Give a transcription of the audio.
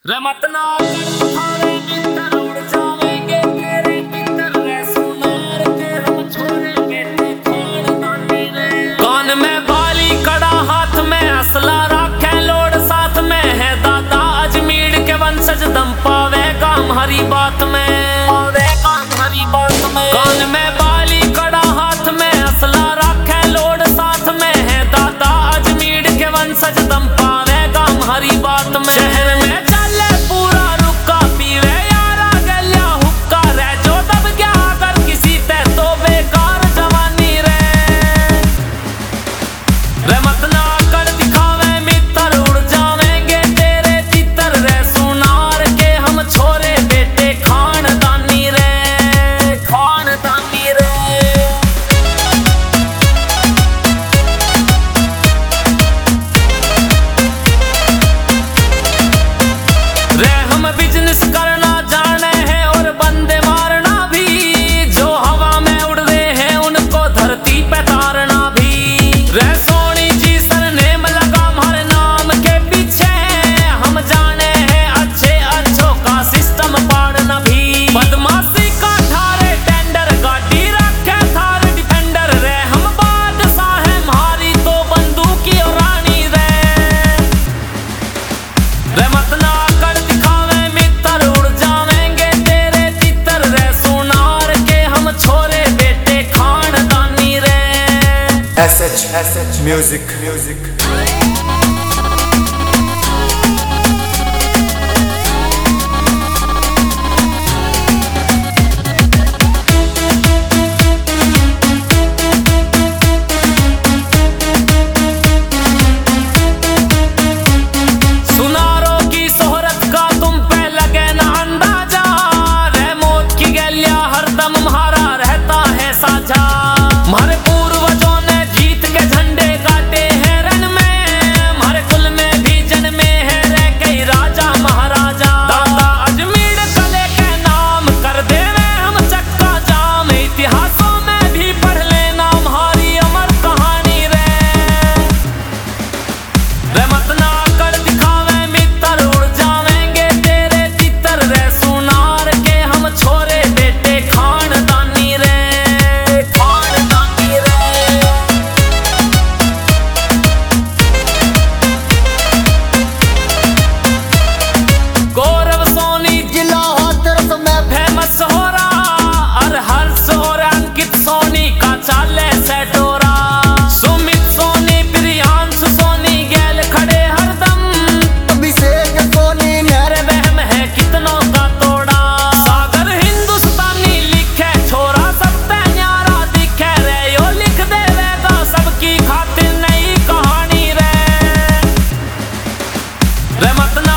रमत ना कर थारे मित्र उड़ जावेंगे तेरे कितर रे सुनार के हम छोरे बेटे खानदानी रे। कान में बाली कड़ा हाथ में असला राखे लोड साथ में है दादा अजमीर के वंशज दम पावे काम हरी बात में पावे काम हरी बात में। कान में बाली कड़ा हाथ में असला राखे लोड साथ में है दादा अजमीर के वंशज दम पावे काम हरी बात में। शहर में बिजनेस करना जाने हैं और बंदे मारना भी, जो हवा में उड़ रहे हैं उनको धरती पे तारना भी। रे सोनी जी सरनेम लगा हमारे नाम के पीछे, हम जाने हैं अच्छे अच्छों का सिस्टम पाड़ना भी। बदमाशी का थारे टेंडर गाड़ी रखे थारे डिफेंडर रे, हम बादशाह हैं हमारी तो बंदूकी और रानी रे। रे मत ना कर दिखावे उड़ जावेंगे तेरे तितर रे सुनार के हम छोरे बेटे खानदानी रे। SH music. हमारे पूर्वजों ने जीत के झंडे गाटे हैं रण में, हमारे कुल में भी जन्मे हैं रे कई राजा महाराजा। दादा अजमीर कले के नाम कर देवे हम चक्का जाम, इतिहासों में भी पढ़ लेना हमारी अमर कहानी रे। रे मत ना कर दिखावे मित्र उड़ जावेंगे तेरे तितर रे सुनार के हम छोरे बेटे खानदानी रे। सोनी का चाले से डोरा सुमित सोनी प्रियांश सोनी गैल खड़े हरदम, अभिषेक सोनी मेरे बहम है कितनों का तोड़ा। सागर हिंदुस्तानी लिखे छोरा सब पे न्यारा दिखे रे, यो लिख देवेगा सबकी खातिर नई कहानी रे। रे मत ना